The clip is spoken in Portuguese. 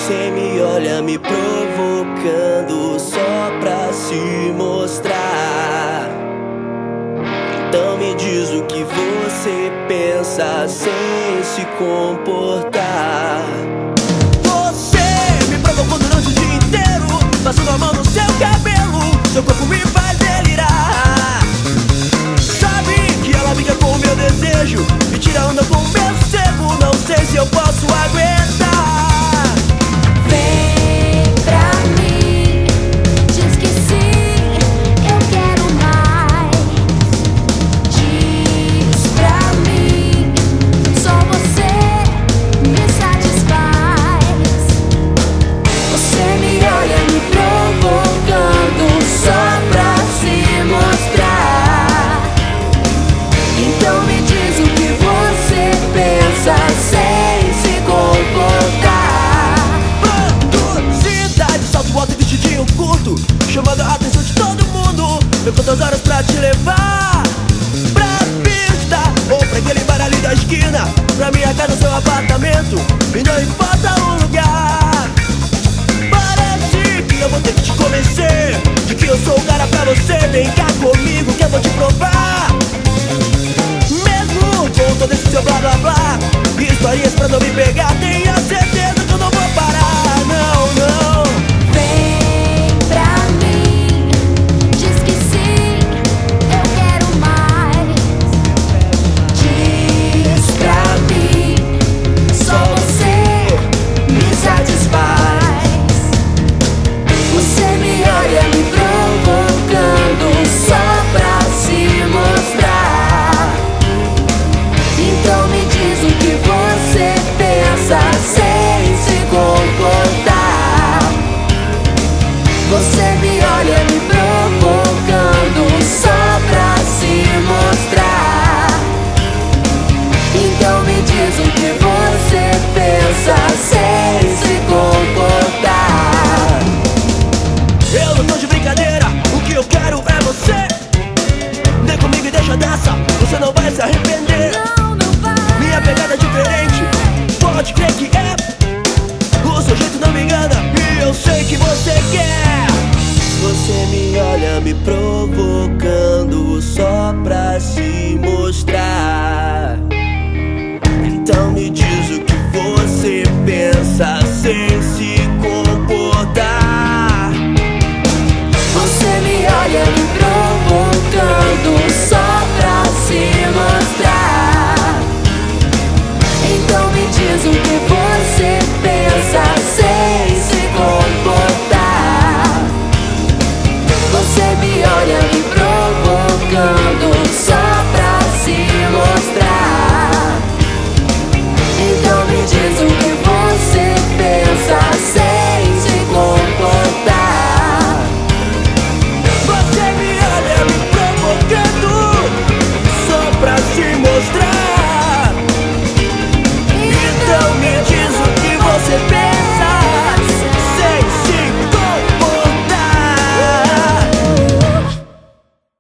Você me olha me provocando só pra se mostrar. Então me diz o que você pensa sem se comportar. Você me provocou durante o dia inteiro, passando a mão no seu cabelo, seu corpo me faz delirar. Sabe que ela brinca com o meu desejo, me tira onda com o meu cego, não sei se eu posso aguentar. Chamando a atenção de todo mundo, eu conto as horas pra te levar pra pista ou pra aquele bar ali da esquina, pra minha casa, seu apartamento, e não importa o lugar. Parece que eu vou ter que te convencer de que eu sou o cara pra você. Vem cá comigo que eu vou te provar. Mesmo com todo esse seu blá blá blá, histórias pra não me pegar, tenha certeza que eu não vou parar, não, não. Você me olha me provocando só pra se mostrar. Então me diz o que você pensa sem se comportar. Eu não tô de brincadeira, o que eu quero é você. Vem comigo e deixa dessa, você não vai se arrepender. Não, não vai. Minha pegada é diferente, pode crer que é. O seu jeito não me engana e eu sei que você quer. Você me olha me provocando só pra se mostrar. Então me diz o que você pensa sem se comportar. Você me olha me provocando só pra se mostrar. Então me diz o que você pensa